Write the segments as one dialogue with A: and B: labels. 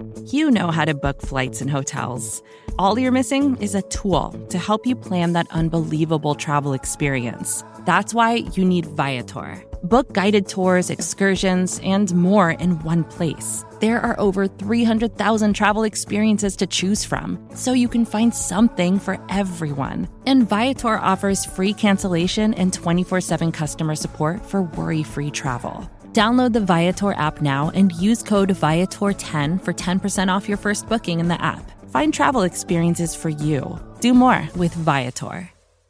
A: You know how to book flights and hotels. All you're missing is a tool to help you plan that unbelievable travel experience. That's why you need Viator. Book guided tours, excursions, and more in one place. There are over 300,000 travel experiences to choose from, so you can find something for everyone. And Viator offers free cancellation and 24/7 customer support for worry-free travel. Download the Viator app now and use code Viator10 for 10% off your first booking in the app. Find travel experiences for you. Do more with Viator.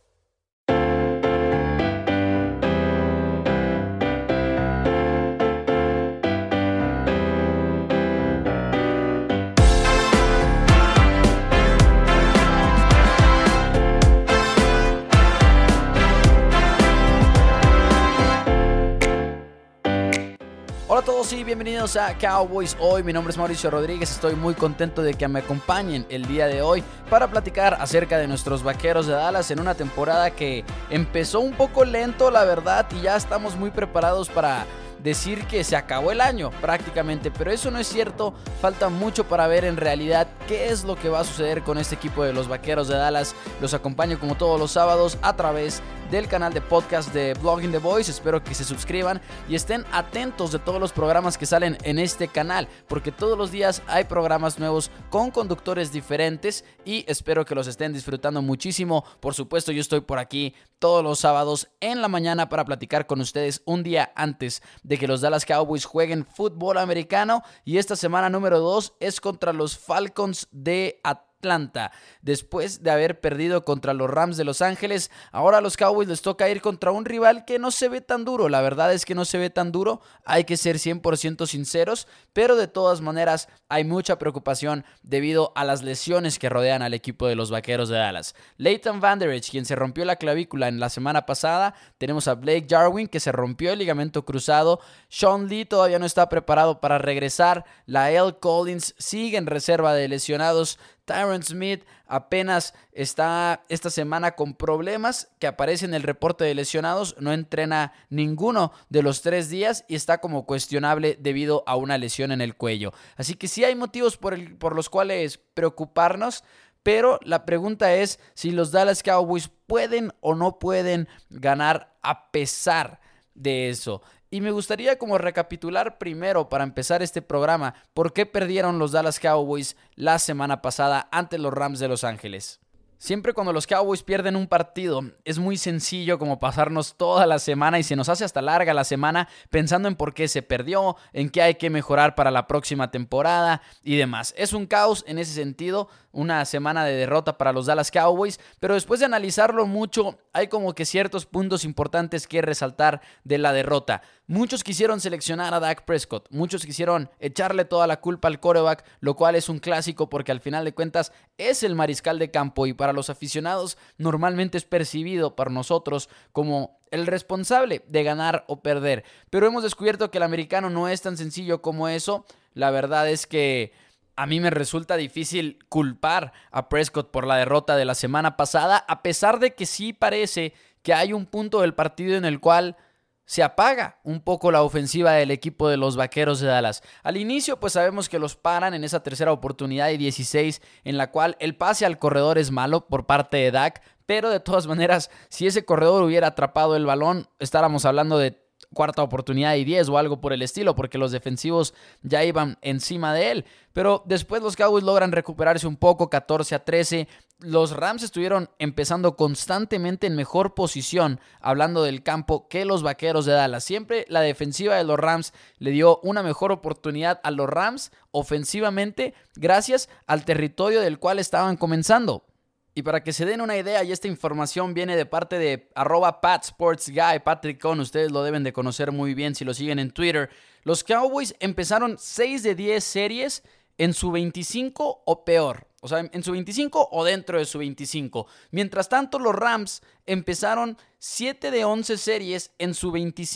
B: Hola a todos y bienvenidos a Cowboys Hoy. Mi nombre es Mauricio Rodríguez. Estoy muy contento de que me acompañen el día de hoy para platicar acerca de nuestros Vaqueros de Dallas en una temporada que empezó un poco lento, la verdad, y ya estamos muy preparados para decir que se acabó el año prácticamente, pero eso no es cierto. Falta mucho para ver en realidad qué es lo que va a suceder con este equipo de los Vaqueros de Dallas. Los acompaño como todos los sábados a través del canal de podcast de Blogging The Voice. Espero que se suscriban y estén atentos de todos los programas que salen en este canal, porque todos los días hay programas nuevos con conductores diferentes y espero que los estén disfrutando muchísimo. Por supuesto, yo estoy por aquí todos los sábados en la mañana para platicar con ustedes un día antes de que los Dallas Cowboys jueguen fútbol americano, y esta semana número 2 es contra los Falcons de Atlanta. Después de haber perdido contra los Rams de Los Ángeles, ahora a los Cowboys les toca ir contra un rival que no se ve tan duro. La verdad es que no se ve tan duro, hay que ser 100% sinceros, pero de todas maneras hay mucha preocupación debido a las lesiones que rodean al equipo de los Vaqueros de Dallas. Leighton Vander Esch, quien se rompió la clavícula en la semana pasada. Tenemos a Blake Jarwin, que se rompió el ligamento cruzado. Sean Lee todavía no está preparado para regresar. Lael Collins sigue en reserva de lesionados. Tyron Smith apenas está esta semana con problemas que aparece en el reporte de lesionados. No entrena ninguno de los 3 días y está como cuestionable debido a una lesión en el cuello. Así que sí hay motivos por los cuales preocuparnos, pero la pregunta es si los Dallas Cowboys pueden o no pueden ganar a pesar de eso. Y me gustaría como recapitular primero, para empezar este programa, por qué perdieron los Dallas Cowboys la semana pasada ante los Rams de Los Ángeles. Siempre cuando los Cowboys pierden un partido, es muy sencillo como pasarnos toda la semana y se nos hace hasta larga la semana pensando en por qué se perdió, en qué hay que mejorar para la próxima temporada y demás. Es un caos en ese sentido, una semana de derrota para los Dallas Cowboys, pero después de analizarlo mucho, hay como que ciertos puntos importantes que resaltar de la derrota. Muchos quisieron seleccionar a Dak Prescott, muchos quisieron echarle toda la culpa al quarterback, lo cual es un clásico porque al final de cuentas es el mariscal de campo y para los aficionados normalmente es percibido por nosotros como el responsable de ganar o perder. Pero hemos descubierto que el americano no es tan sencillo como eso. La verdad es que a mí me resulta difícil culpar a Prescott por la derrota de la semana pasada, a pesar de que sí parece que hay un punto del partido en el cual se apaga un poco la ofensiva del equipo de los Vaqueros de Dallas. Al inicio pues sabemos que los paran en esa tercera oportunidad y 16 en la cual el pase al corredor es malo por parte de Dak, pero de todas maneras si ese corredor hubiera atrapado el balón estáramos hablando de cuarta oportunidad y 10 o algo por el estilo, porque los defensivos ya iban encima de él. Pero después los Cowboys logran recuperarse un poco, 14-13. Los Rams estuvieron empezando constantemente en mejor posición, hablando del campo, que los Vaqueros de Dallas. Siempre la defensiva de los Rams le dio una mejor oportunidad a los Rams ofensivamente, gracias al territorio del cual estaban comenzando. Y para que se den una idea, y esta información viene de parte de @PatSportsGuy, Patrick Cohn, ustedes lo deben de conocer muy bien si lo siguen en Twitter. Los Cowboys empezaron 6 de 10 series en su 25 o peor. O sea, en su 25 o dentro de su 25. Mientras tanto, los Rams empezaron 7 de 11 series en su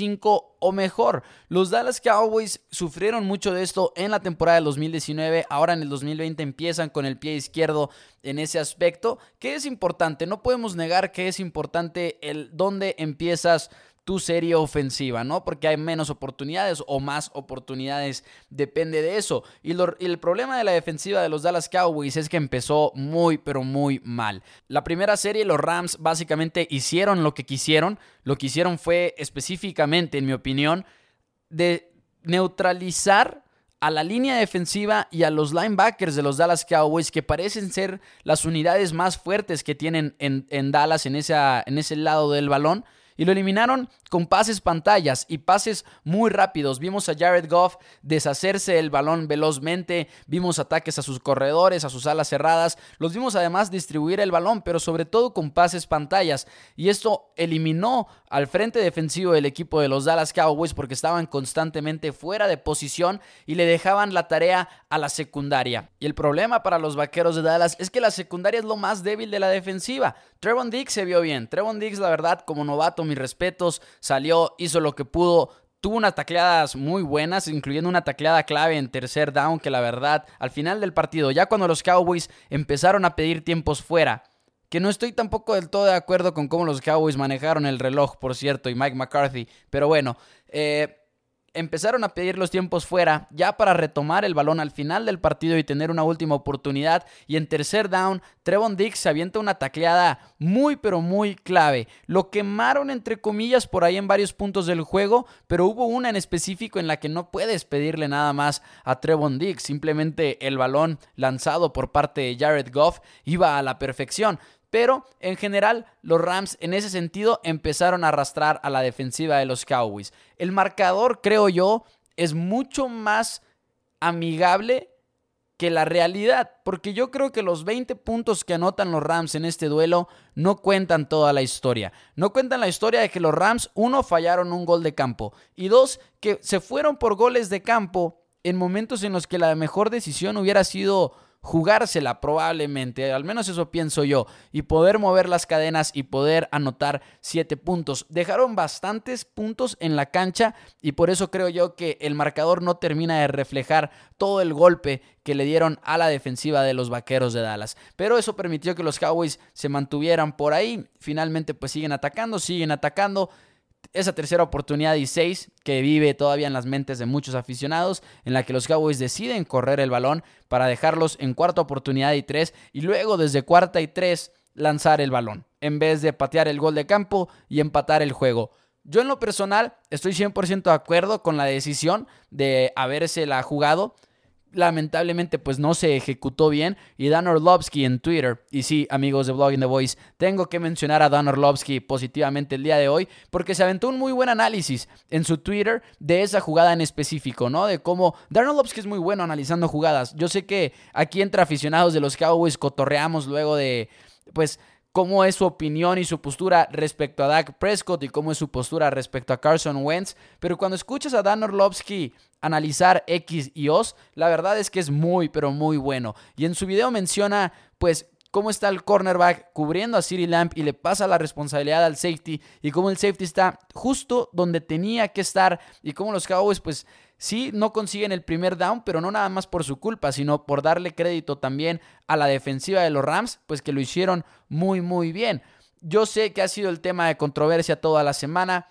B: 25 o mejor. Los Dallas Cowboys sufrieron mucho de esto en la temporada del 2019. Ahora en el 2020 empiezan con el pie izquierdo en ese aspecto, que es importante. No podemos negar que es importante el dónde empiezas tu serie ofensiva, ¿no? Porque hay menos oportunidades o más oportunidades, depende de eso. Y el problema de la defensiva de los Dallas Cowboys es que empezó muy, pero muy mal. La primera serie, los Rams básicamente hicieron lo que quisieron. Lo que hicieron fue específicamente, en mi opinión, de neutralizar a la línea defensiva y a los linebackers de los Dallas Cowboys, que parecen ser las unidades más fuertes que tienen en Dallas en ese lado del balón. Y lo eliminaron con pases pantallas y pases muy rápidos. Vimos a Jared Goff deshacerse del balón velozmente. Vimos ataques a sus corredores, a sus alas cerradas. Los vimos además distribuir el balón, pero sobre todo con pases pantallas. Y esto eliminó al frente defensivo del equipo de los Dallas Cowboys porque estaban constantemente fuera de posición y le dejaban la tarea a la secundaria. Y el problema para los Vaqueros de Dallas es que la secundaria es lo más débil de la defensiva. Trevon Diggs se vio bien. Trevon Diggs, la verdad, como novato, mis respetos, salió, hizo lo que pudo, tuvo unas tacleadas muy buenas, incluyendo una tacleada clave en tercer down, que la verdad, al final del partido, ya cuando los Cowboys empezaron a pedir tiempos fuera, que no estoy tampoco del todo de acuerdo con cómo los Cowboys manejaron el reloj, por cierto, y Mike McCarthy, pero bueno, empezaron a pedir los tiempos fuera ya para retomar el balón al final del partido y tener una última oportunidad. Y en tercer down, Trevon Diggs se avienta una tacleada muy pero muy clave. Lo quemaron entre comillas por ahí en varios puntos del juego, pero hubo una en específico en la que no puedes pedirle nada más a Trevon Diggs. Simplemente el balón lanzado por parte de Jared Goff iba a la perfección. Pero en general los Rams en ese sentido empezaron a arrastrar a la defensiva de los Cowboys. El marcador, creo yo, es mucho más amigable que la realidad, porque yo creo que los 20 puntos que anotan los Rams en este duelo no cuentan toda la historia. No cuentan la historia de que los Rams, 1, fallaron un gol de campo y 2, que se fueron por goles de campo en momentos en los que la mejor decisión hubiera sido jugársela probablemente, al menos eso pienso yo, y poder mover las cadenas y poder anotar 7 puntos. Dejaron bastantes puntos en la cancha y por eso creo yo que el marcador no termina de reflejar todo el golpe que le dieron a la defensiva de los Vaqueros de Dallas. Pero eso permitió que los Cowboys se mantuvieran por ahí. Finalmente pues siguen atacando. Esa tercera oportunidad y 6 que vive todavía en las mentes de muchos aficionados, en la que los Cowboys deciden correr el balón para dejarlos en cuarta oportunidad y 3 y luego desde cuarta y 3 lanzar el balón en vez de patear el gol de campo y empatar el juego. Yo en lo personal estoy 100% de acuerdo con la decisión de habérsela jugado. Lamentablemente pues no se ejecutó bien y Dan Orlovsky en Twitter, y sí, amigos de Blogging The Boys, tengo que mencionar a Dan Orlovsky positivamente el día de hoy porque se aventó un muy buen análisis en su Twitter de esa jugada en específico, ¿no? De cómo Dan Orlovsky es muy bueno analizando jugadas. Yo sé que aquí entre aficionados de los Cowboys cotorreamos luego de pues cómo es su opinión y su postura respecto a Dak Prescott y cómo es su postura respecto a Carson Wentz, pero cuando escuchas a Dan Orlovsky analizar X y O's, la verdad es que es muy, pero muy bueno. Y en su video menciona, pues, cómo está el cornerback cubriendo a CeeDee Lamb y le pasa la responsabilidad al safety y cómo el safety está justo donde tenía que estar y cómo los Cowboys, pues, sí, no consiguen el primer down, pero no nada más por su culpa, sino por darle crédito también a la defensiva de los Rams, pues que lo hicieron muy, muy bien. Yo sé que ha sido el tema de controversia toda la semana.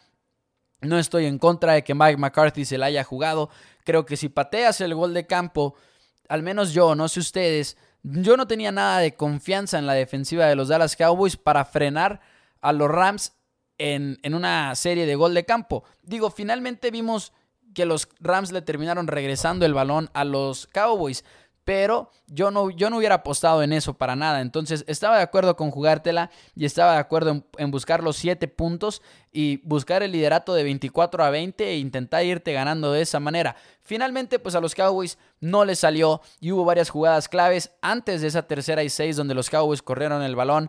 B: No estoy en contra de que Mike McCarthy se la haya jugado. Creo que si pateas el gol de campo, al menos yo, no sé ustedes, yo no tenía nada de confianza en la defensiva de los Dallas Cowboys para frenar a los Rams en una serie de gol de campo. Digo, finalmente vimos que los Rams le terminaron regresando el balón a los Cowboys, pero yo no hubiera apostado en eso para nada. Entonces estaba de acuerdo con jugártela y estaba de acuerdo en buscar los 7 puntos y buscar el liderato de 24-20 e intentar irte ganando de esa manera. Finalmente pues a los Cowboys no les salió y hubo varias jugadas claves antes de esa tercera y 6 donde los Cowboys corrieron el balón.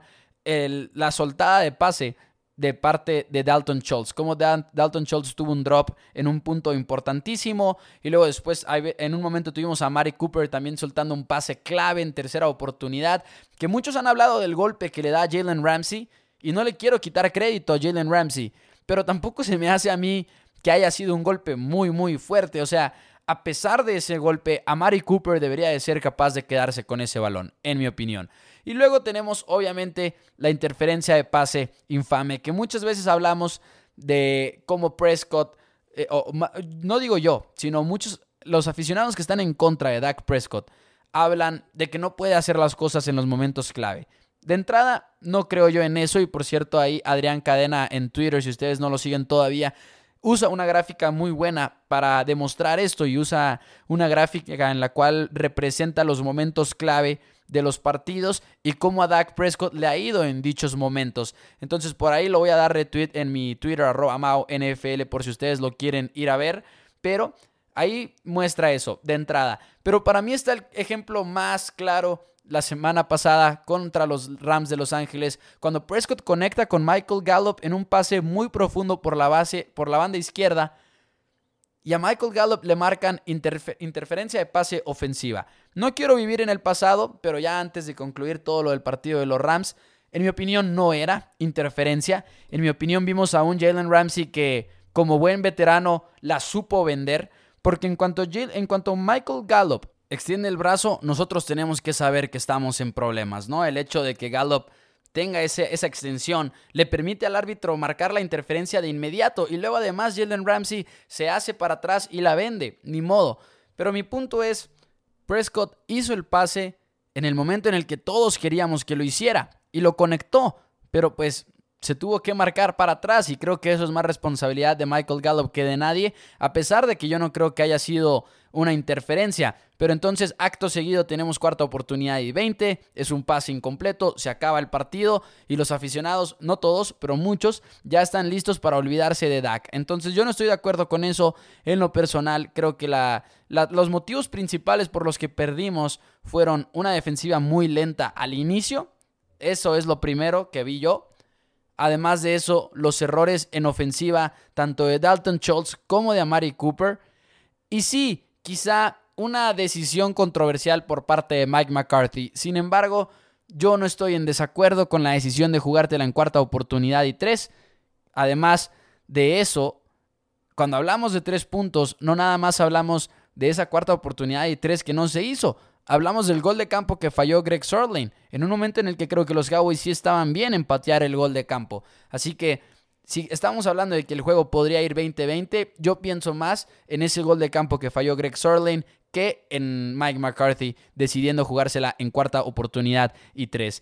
B: La soltada de pase de parte de Dalton Schultz, como Dalton Schultz tuvo un drop en un punto importantísimo y luego después en un momento tuvimos a Amari Cooper también soltando un pase clave en tercera oportunidad, que muchos han hablado del golpe que le da a Jalen Ramsey y no le quiero quitar crédito a Jalen Ramsey, pero tampoco se me hace a mí que haya sido un golpe muy muy fuerte. O sea, a pesar de ese golpe, Amari Cooper debería de ser capaz de quedarse con ese balón, en mi opinión. Y luego tenemos obviamente la interferencia de pase infame, que muchas veces hablamos de cómo Prescott, no digo yo, sino muchos, los aficionados que están en contra de Dak Prescott, hablan de que no puede hacer las cosas en los momentos clave. De entrada, no creo yo en eso, y por cierto, ahí Adrián Cadena en Twitter, si ustedes no lo siguen todavía, usa una gráfica muy buena para demostrar esto, y usa una gráfica en la cual representa los momentos clave de los partidos y cómo a Dak Prescott le ha ido en dichos momentos. Entonces por ahí lo voy a dar retweet en mi Twitter, @MauNFL, por si ustedes lo quieren ir a ver, pero ahí muestra eso de entrada. Pero para mí está el ejemplo más claro la semana pasada contra los Rams de Los Ángeles, cuando Prescott conecta con Michael Gallup en un pase muy profundo por la banda izquierda, y a Michael Gallup le marcan interferencia de pase ofensiva. No quiero vivir en el pasado, pero ya antes de concluir todo lo del partido de los Rams, en mi opinión no era interferencia. En mi opinión vimos a un Jalen Ramsey que, como buen veterano, la supo vender, porque en cuanto Michael Gallup extiende el brazo, nosotros tenemos que saber que estamos en problemas, ¿no? El hecho de que Gallup tenga esa extensión le permite al árbitro marcar la interferencia de inmediato, y luego además Jalen Ramsey se hace para atrás y la vende, ni modo. Pero mi punto es, Prescott hizo el pase en el momento en el que todos queríamos que lo hiciera y lo conectó, pero pues se tuvo que marcar para atrás, y creo que eso es más responsabilidad de Michael Gallup que de nadie, a pesar de que yo no creo que haya sido una interferencia. Pero entonces, acto seguido, tenemos cuarta oportunidad y 20, es un pase incompleto, se acaba el partido y los aficionados, no todos, pero muchos, ya están listos para olvidarse de Dak. Entonces yo no estoy de acuerdo con eso en lo personal. Creo que los motivos principales por los que perdimos fueron una defensiva muy lenta al inicio. Eso es lo primero que vi yo. Además de eso, los errores en ofensiva, tanto de Dalton Schultz como de Amari Cooper. Y sí, quizá una decisión controversial por parte de Mike McCarthy. Sin embargo, yo no estoy en desacuerdo con la decisión de jugártela en cuarta oportunidad y 3. Además de eso, cuando hablamos de 3 puntos, no nada más hablamos de esa cuarta oportunidad y 3 que no se hizo. Hablamos del gol de campo que falló Greg Zuerlein, en un momento en el que creo que los Cowboys sí estaban bien en patear el gol de campo. Así que si estamos hablando de que el juego podría ir 20-20, yo pienso más en ese gol de campo que falló Greg Zuerlein que en Mike McCarthy decidiendo jugársela en cuarta oportunidad y 3.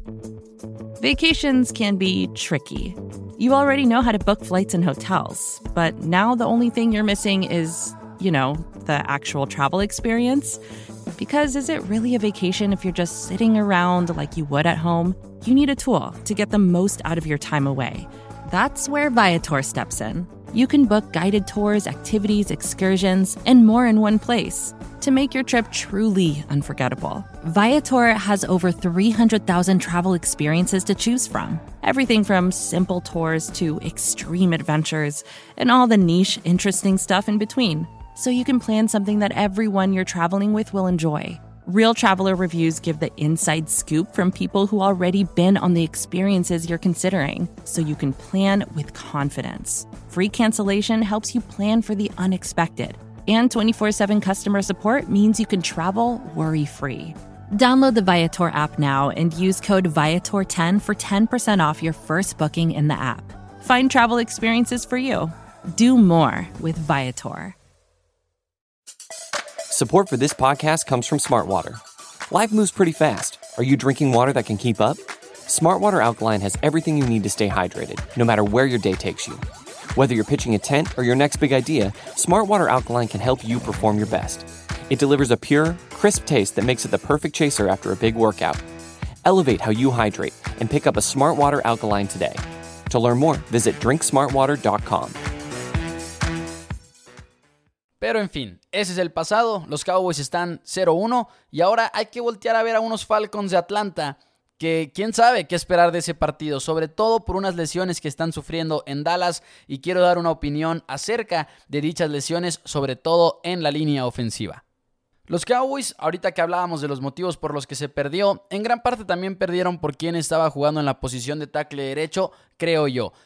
A: Vacations can be tricky. You already know how to book flights and hotels, but now the only thing you're missing is, the actual travel experience. Because is it really a vacation if you're just sitting around like you would at home? You need a tool to get the most out of your time away. That's where Viator steps in. You can book guided tours, activities, excursions, and more in one place to make your trip truly unforgettable. Viator has over 300,000 travel experiences to choose from. Everything from simple tours to extreme adventures and all the niche, interesting stuff in between. So you can plan something that everyone you're traveling with will enjoy. Real traveler reviews give the inside scoop from people who already been on the experiences you're considering, so you can plan with confidence. Free cancellation helps you plan for the unexpected. And 24/7 customer support means you can travel worry-free. Download the Viator app now and use code Viator10 for 10% off your first booking in the app. Find travel experiences for you. Do more with Viator.
C: Support for this podcast comes from Smartwater. Life moves pretty fast. Are you drinking water that can keep up? Smartwater Alkaline has everything you need to stay hydrated, no matter where your day takes you. Whether you're pitching a tent or your next big idea, Smartwater Alkaline can help you perform your best. It delivers a pure, crisp taste that makes it the perfect chaser after a big workout. Elevate how you hydrate and pick up a Smartwater Alkaline today. To learn more, visit drinksmartwater.com.
B: Pero en fin, ese es el pasado. Los Cowboys están 0-1 y ahora hay que voltear a ver a unos Falcons de Atlanta que quién sabe qué esperar de ese partido, sobre todo por unas lesiones que están sufriendo en Dallas, y quiero dar una opinión acerca de dichas lesiones, sobre todo en la línea ofensiva. Los Cowboys, ahorita que hablábamos de los motivos por los que se perdió, en gran parte también perdieron por quién estaba jugando en la posición de tackle derecho, creo yo.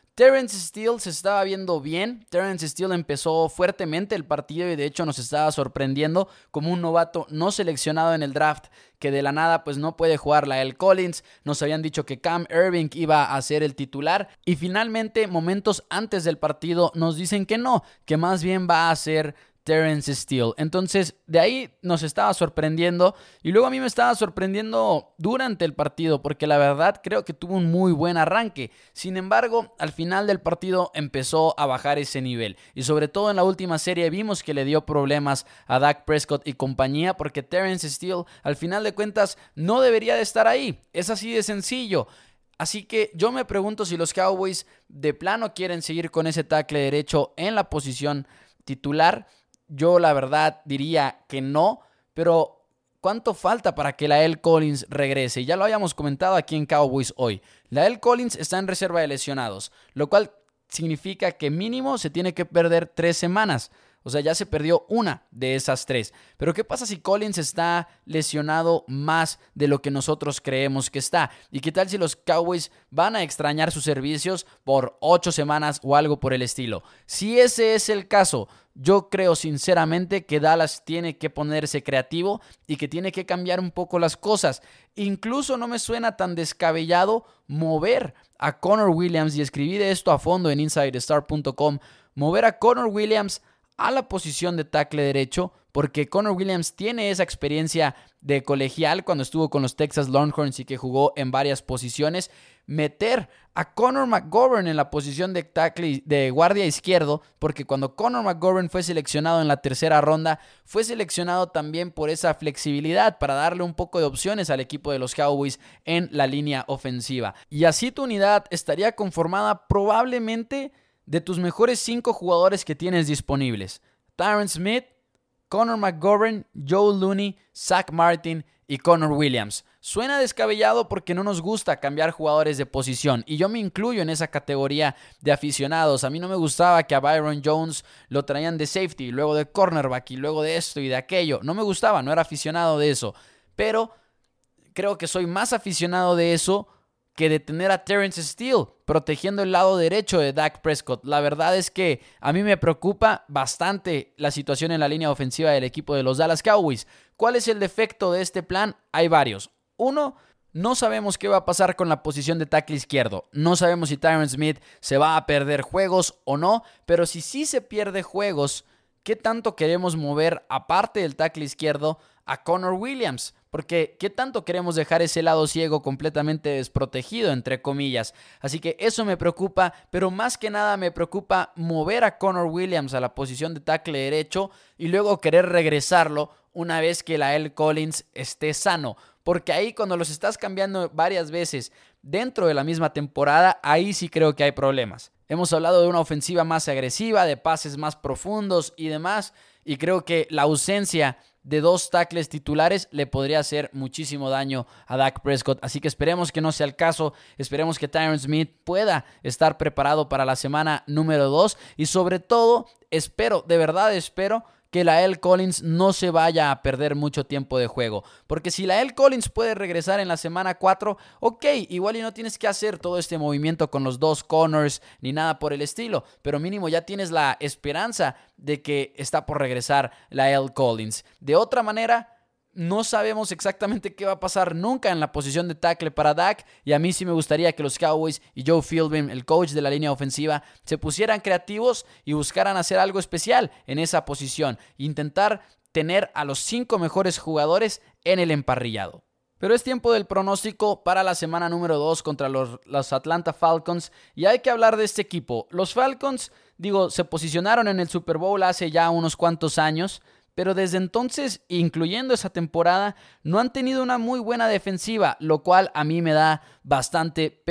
B: Terrence Steele se estaba viendo bien. Terrence Steele empezó fuertemente el partido y de hecho nos estaba sorprendiendo como un novato no seleccionado en el draft que de la nada pues no puede jugar. La'el Collins, nos habían dicho que Cam Erving iba a ser el titular y finalmente momentos antes del partido nos dicen que no, que más bien va a ser Terrence Steele. Entonces de ahí nos estaba sorprendiendo y luego a mí me estaba sorprendiendo durante el partido porque la verdad creo que tuvo un muy buen arranque. Sin embargo, al final del partido empezó a bajar ese nivel y sobre todo en la última serie vimos que le dio problemas a Dak Prescott y compañía porque Terrence Steele al final de cuentas no debería de estar ahí. Es así de sencillo. Así que yo me pregunto si los Cowboys de plano quieren seguir con ese tackle derecho en la posición titular. Yo la verdad diría que no, pero ¿cuánto falta para que La'el Collins regrese? Ya lo habíamos comentado aquí en Cowboys hoy. La'el Collins está en reserva de lesionados, lo cual significa que mínimo se tiene que perder 3 semanas. O sea, ya se perdió una de esas 3. Pero ¿qué pasa si Collins está lesionado más de lo que nosotros creemos que está? ¿Y qué tal si los Cowboys van a extrañar sus servicios por 8 semanas o algo por el estilo? Si ese es el caso, yo creo sinceramente que Dallas tiene que ponerse creativo y que tiene que cambiar un poco las cosas. Incluso no me suena tan descabellado mover a Connor Williams, y escribí de esto a fondo en InsideStar.com, mover a Connor Williams a la posición de tackle derecho, porque Connor Williams tiene esa experiencia de colegial cuando estuvo con los Texas Longhorns y que jugó en varias posiciones. Meter a Connor McGovern en la posición de tackle de guardia izquierdo, porque cuando Connor McGovern fue seleccionado en la 3ª ronda, fue seleccionado también por esa flexibilidad para darle un poco de opciones al equipo de los Cowboys en la línea ofensiva. Y así tu unidad estaría conformada probablemente de tus mejores 5 jugadores que tienes disponibles: Tyron Smith, Connor McGovern, Joe Looney, Zach Martin y Connor Williams. Suena descabellado porque no nos gusta cambiar jugadores de posición y yo me incluyo en esa categoría de aficionados. A mí no me gustaba que a Byron Jones lo traían de safety, luego de cornerback y luego de esto y de aquello. No me gustaba, no era aficionado de eso, pero creo que soy más aficionado de eso que de tener a Terrence Steele protegiendo el lado derecho de Dak Prescott. La verdad es que a mí me preocupa bastante la situación en la línea ofensiva del equipo de los Dallas Cowboys. ¿Cuál es el defecto de este plan? Hay varios. 1, no sabemos qué va a pasar con la posición de tackle izquierdo. No sabemos si Tyron Smith se va a perder juegos o no, pero si sí se pierde juegos, ¿qué tanto queremos mover aparte del tackle izquierdo a Connor Williams? Porque ¿qué tanto queremos dejar ese lado ciego completamente desprotegido, entre comillas? Así que eso me preocupa, pero más que nada me preocupa mover a Connor Williams a la posición de tackle derecho y luego querer regresarlo una vez que La'el Collins esté sano. Porque ahí cuando los estás cambiando varias veces dentro de la misma temporada, ahí sí creo que hay problemas. Hemos hablado de una ofensiva más agresiva, de pases más profundos y demás, y creo que la ausencia de 2 tackles titulares le podría hacer muchísimo daño a Dak Prescott. Así que esperemos que no sea el caso. Esperemos que Tyron Smith pueda estar preparado para la semana número 2. Y sobre todo, de verdad espero que La'el Collins no se vaya a perder mucho tiempo de juego. Porque si La'el Collins puede regresar en la semana 4, ok, igual y no tienes que hacer todo este movimiento con los 2 corners ni nada por el estilo, pero mínimo ya tienes la esperanza de que está por regresar La'el Collins. De otra manera, no sabemos exactamente qué va a pasar nunca en la posición de tackle para Dak, y a mí sí me gustaría que los Cowboys y Joe Philbin, el coach de la línea ofensiva, se pusieran creativos y buscaran hacer algo especial en esa posición, intentar tener a los 5 mejores jugadores en el emparrillado. Pero es tiempo del pronóstico para la semana número 2 contra los Atlanta Falcons, y hay que hablar de este equipo. Los Falcons, se posicionaron en el Super Bowl hace ya unos cuantos años, pero desde entonces, incluyendo esa temporada, no han tenido una muy buena defensiva, lo cual a mí me da bastante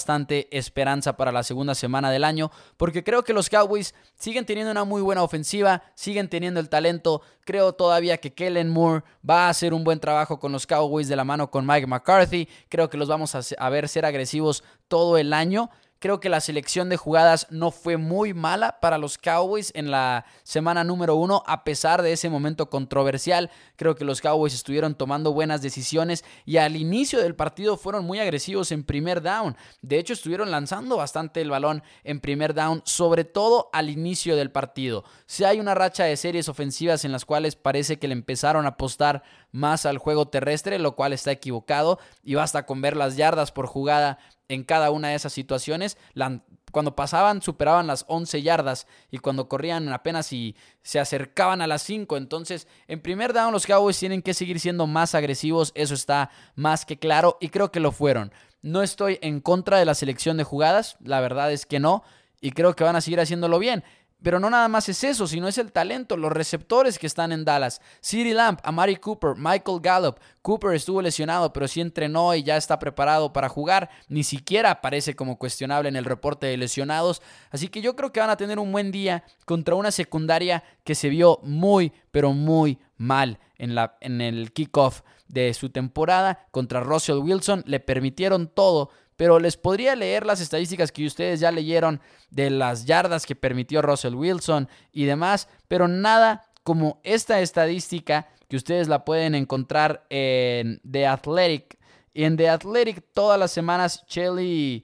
B: esperanza para la segunda semana del año, porque creo que los Cowboys siguen teniendo una muy buena ofensiva, siguen teniendo el talento. Creo todavía que Kellen Moore va a hacer un buen trabajo con los Cowboys de la mano con Mike McCarthy. Creo que los vamos a ver ser agresivos todo el año. Creo que la selección de jugadas no fue muy mala para los Cowboys en la semana número 1, a pesar de ese momento controversial. Creo que los Cowboys estuvieron tomando buenas decisiones y al inicio del partido fueron muy agresivos en primer down. De hecho, estuvieron lanzando bastante el balón en primer down, sobre todo al inicio del partido. Si hay una racha de series ofensivas en las cuales parece que le empezaron a apostar más al juego terrestre, lo cual está equivocado, y basta con ver las yardas por jugada en cada una de esas situaciones. Cuando pasaban superaban las 11 yardas y cuando corrían apenas y se acercaban a las 5. Entonces, en primer down los Cowboys tienen que seguir siendo más agresivos, eso está más que claro y creo que lo fueron. No estoy en contra de la selección de jugadas, la verdad es que no, y creo que van a seguir haciéndolo bien. Pero no nada más es eso, sino es el talento, los receptores que están en Dallas. CeeDee Lamb, Amari Cooper, Michael Gallup. Cooper estuvo lesionado, pero sí entrenó y ya está preparado para jugar. Ni siquiera aparece como cuestionable en el reporte de lesionados. Así que yo creo que van a tener un buen día contra una secundaria que se vio muy, pero muy mal en el kickoff de su temporada. Contra Russell Wilson le permitieron todo, pero les podría leer las estadísticas que ustedes ya leyeron de las yardas que permitió Russell Wilson y demás, pero nada como esta estadística que ustedes la pueden encontrar en The Athletic. Y en The Athletic todas las semanas Chill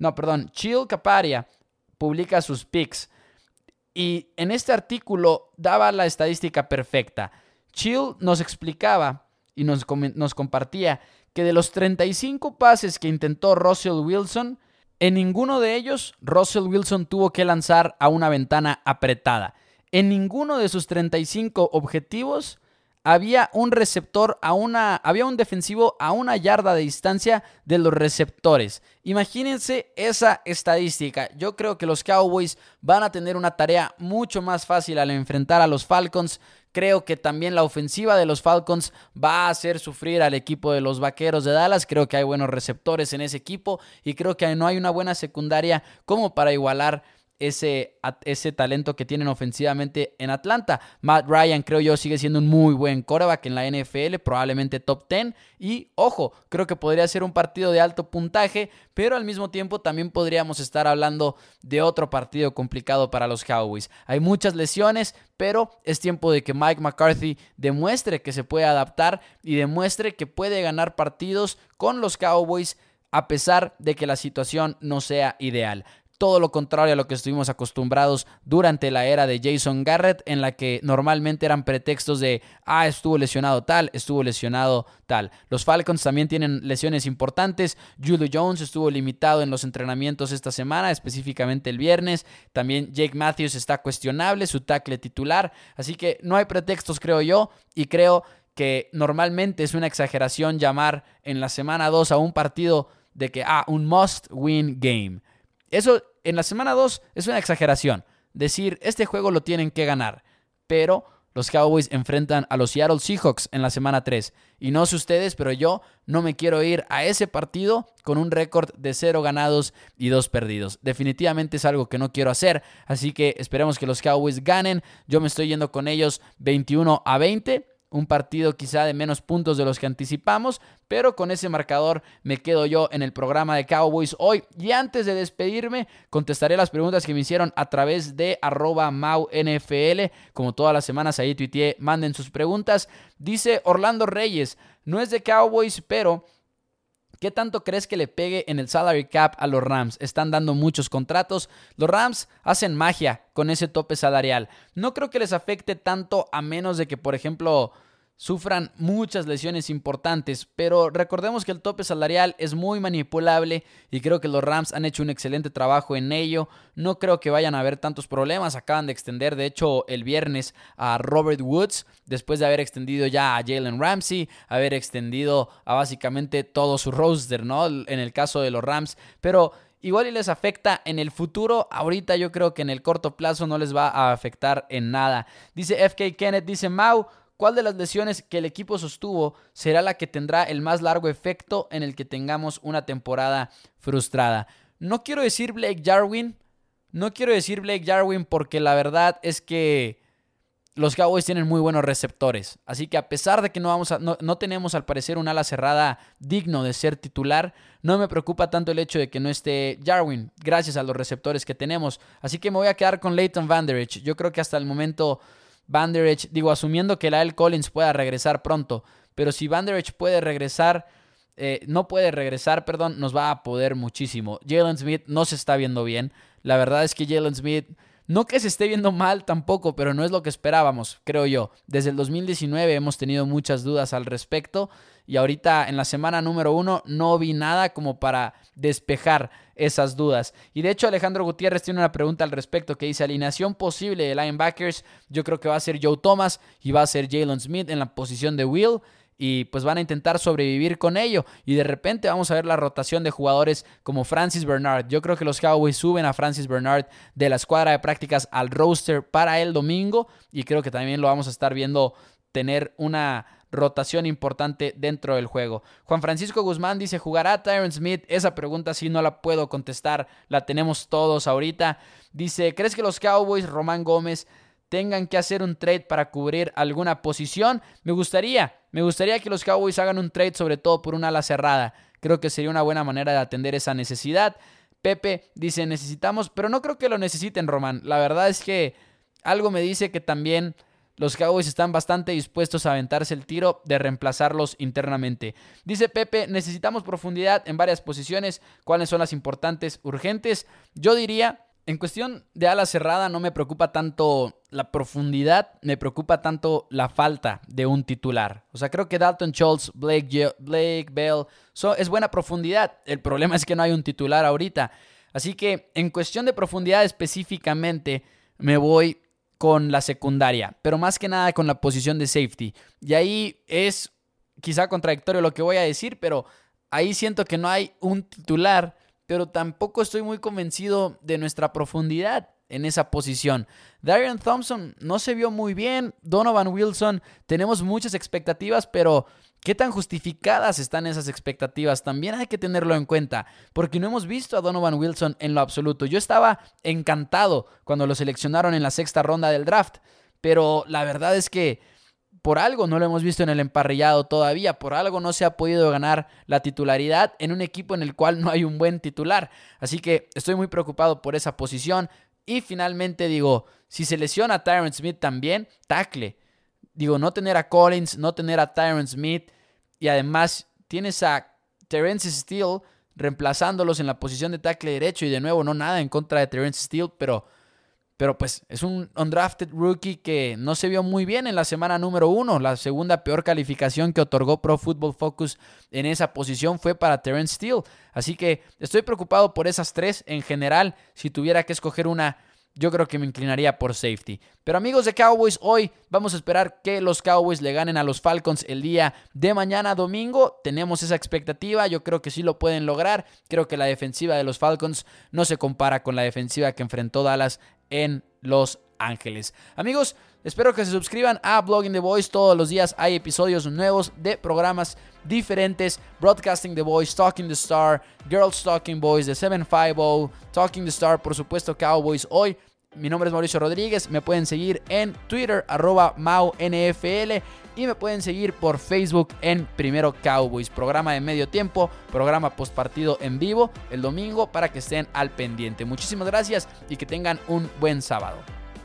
B: Kapadia publica sus picks. Y en este artículo daba la estadística perfecta. Chill nos explicaba y nos compartía que de los 35 pases que intentó Russell Wilson, en ninguno de ellos Russell Wilson tuvo que lanzar a una ventana apretada. En ninguno de sus 35 objetivos había un defensivo a una yarda de distancia de los receptores. Imagínense esa estadística. Yo creo que los Cowboys van a tener una tarea mucho más fácil al enfrentar a los Falcons. Creo que también la ofensiva de los Falcons va a hacer sufrir al equipo de los Vaqueros de Dallas. Creo que hay buenos receptores en ese equipo y creo que no hay una buena secundaria como para igualar ese talento que tienen ofensivamente en Atlanta. Matt Ryan, creo yo, sigue siendo un muy buen quarterback en la NFL, probablemente top 10. Y, ojo, creo que podría ser un partido de alto puntaje, pero al mismo tiempo también podríamos estar hablando de otro partido complicado para los Cowboys. Hay muchas lesiones, pero es tiempo de que Mike McCarthy demuestre que se puede adaptar y demuestre que puede ganar partidos con los Cowboys a pesar de que la situación no sea ideal. Todo lo contrario a lo que estuvimos acostumbrados durante la era de Jason Garrett, en la que normalmente eran pretextos de estuvo lesionado tal. Los Falcons también tienen lesiones importantes. Julio Jones estuvo limitado en los entrenamientos esta semana, específicamente el viernes. También Jake Matthews está cuestionable, su tackle titular. Así que no hay pretextos, creo yo, y creo que normalmente es una exageración llamar en la semana 2 a un partido de que un must-win game. Eso en la semana 2 es una exageración. Decir, este juego lo tienen que ganar. Pero los Cowboys enfrentan a los Seattle Seahawks en la semana 3. Y no sé ustedes, pero yo no me quiero ir a ese partido con un récord de 0 ganados y 2 perdidos. Definitivamente es algo que no quiero hacer. Así que esperemos que los Cowboys ganen. Yo me estoy yendo con ellos 21-20. Un partido quizá de menos puntos de los que anticipamos, pero con ese marcador me quedo yo en el programa de Cowboys hoy. Y antes de despedirme, contestaré las preguntas que me hicieron a través de @MauNFL. Como todas las semanas ahí tuiteé, manden sus preguntas. Dice Orlando Reyes, no es de Cowboys, pero ¿qué tanto crees que le pegue en el salary cap a los Rams? Están dando muchos contratos. Los Rams hacen magia con ese tope salarial. No creo que les afecte tanto a menos de que, por ejemplo, sufran muchas lesiones importantes, pero recordemos que el tope salarial es muy manipulable y creo que los Rams han hecho un excelente trabajo en ello. No creo que vayan a haber tantos problemas. Acaban de extender, de hecho, el viernes a Robert Woods, después de haber extendido ya a Jalen Ramsey, haber extendido a básicamente todo su roster, ¿no? En el caso de los Rams, pero igual y les afecta en el futuro. Ahorita yo creo que en el corto plazo no les va a afectar en nada. Dice FK Kenneth, dice Mau, ¿cuál de las lesiones que el equipo sostuvo será la que tendrá el más largo efecto en el que tengamos una temporada frustrada? No quiero decir Blake Jarwin porque la verdad es que los Cowboys tienen muy buenos receptores. Así que a pesar de que no tenemos al parecer un ala cerrada digno de ser titular, no me preocupa tanto el hecho de que no esté Jarwin, gracias a los receptores que tenemos. Así que me voy a quedar con Leighton Vander Esch. Yo creo que hasta el momento Vander Esch, asumiendo que La'el Collins pueda regresar pronto, pero si Vander Esch puede regresar, nos va a poder muchísimo. Jalen Smith no se está viendo bien. La verdad es que Jalen Smith, no que se esté viendo mal tampoco, pero no es lo que esperábamos, creo yo. Desde el 2019 hemos tenido muchas dudas al respecto y ahorita en la semana número 1 no vi nada como para despejar esas dudas. Y de hecho Alejandro Gutiérrez tiene una pregunta al respecto que dice: alineación posible de linebackers, yo creo que va a ser Joe Thomas y va a ser Jalen Smith en la posición de Will. Y pues van a intentar sobrevivir con ello. Y de repente vamos a ver la rotación de jugadores como Francis Bernard. Yo creo que los Cowboys suben a Francis Bernard de la escuadra de prácticas al roster para el domingo. Y creo que también lo vamos a estar viendo tener una rotación importante dentro del juego. Juan Francisco Guzmán dice: ¿jugará Tyron Smith? Esa pregunta sí no la puedo contestar. La tenemos todos ahorita. Dice: ¿crees que los Cowboys, Román Gómez, tengan que hacer un trade para cubrir alguna posición? Me gustaría que los Cowboys hagan un trade, sobre todo por una ala cerrada. Creo que sería una buena manera de atender esa necesidad. Pepe dice: necesitamos, pero no creo que lo necesiten, Román. La verdad es que algo me dice que también los Cowboys están bastante dispuestos a aventarse el tiro de reemplazarlos internamente. Dice Pepe: necesitamos profundidad en varias posiciones. ¿Cuáles son las importantes, urgentes? Yo diría, en cuestión de ala cerrada, no me preocupa tanto la profundidad, me preocupa tanto la falta de un titular. O sea, creo que Dalton Schultz, Blake Bell, es buena profundidad. El problema es que no hay un titular ahorita. Así que en cuestión de profundidad específicamente, me voy con la secundaria, pero más que nada con la posición de safety. Y ahí es quizá contradictorio lo que voy a decir, pero ahí siento que no hay un titular, pero tampoco estoy muy convencido de nuestra profundidad en esa posición. Darian Thompson no se vio muy bien. Donovan Wilson, tenemos muchas expectativas, pero ¿qué tan justificadas están esas expectativas? También hay que tenerlo en cuenta, porque no hemos visto a Donovan Wilson en lo absoluto. Yo estaba encantado cuando lo seleccionaron en la 6ª ronda del draft, pero la verdad es que por algo no lo hemos visto en el emparrillado todavía, por algo no se ha podido ganar la titularidad en un equipo en el cual no hay un buen titular. Así que estoy muy preocupado por esa posición. Y finalmente digo, si se lesiona a Tyron Smith también, tackle. Digo, no tener a Collins, no tener a Tyron Smith y además tienes a Terrence Steele reemplazándolos en la posición de tackle derecho y de nuevo no nada en contra de Terrence Steele, pero pues es un undrafted rookie que no se vio muy bien en la semana número 1. La segunda peor calificación que otorgó Pro Football Focus en esa posición fue para Terrence Steele. Así que estoy preocupado por esas tres en general. Si tuviera que escoger una, yo creo que me inclinaría por safety. Pero amigos de Cowboys, hoy vamos a esperar que los Cowboys le ganen a los Falcons el día de mañana domingo. Tenemos esa expectativa, yo creo que sí lo pueden lograr. Creo que la defensiva de los Falcons no se compara con la defensiva que enfrentó Dallas en Los Ángeles. Amigos, espero que se suscriban a Blogging The Boys. Todos los días hay episodios nuevos de programas diferentes: Broadcasting The Boys, Talking The Star, Girls Talking Boys, The 750, Talking The Star, por supuesto Cowboys Hoy. Mi nombre es Mauricio Rodríguez, me pueden seguir en Twitter @MauNFL y me pueden seguir por Facebook en Primero Cowboys. Programa de medio tiempo, programa postpartido en vivo el domingo para que estén al pendiente. Muchísimas gracias y que tengan un buen sábado.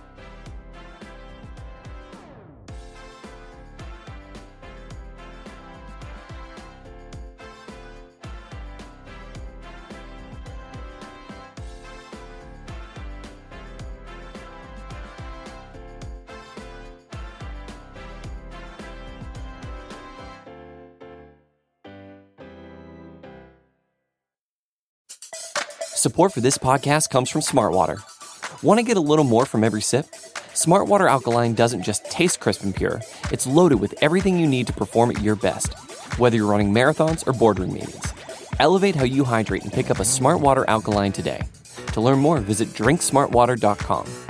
C: Support for this podcast comes from Smartwater. Want to get a little more from every sip? Smartwater Alkaline doesn't just taste crisp and pure. It's loaded with everything you need to perform at your best, whether you're running marathons or boardroom meetings. Elevate how you hydrate and pick up a Smartwater Alkaline today. To learn more, visit drinksmartwater.com.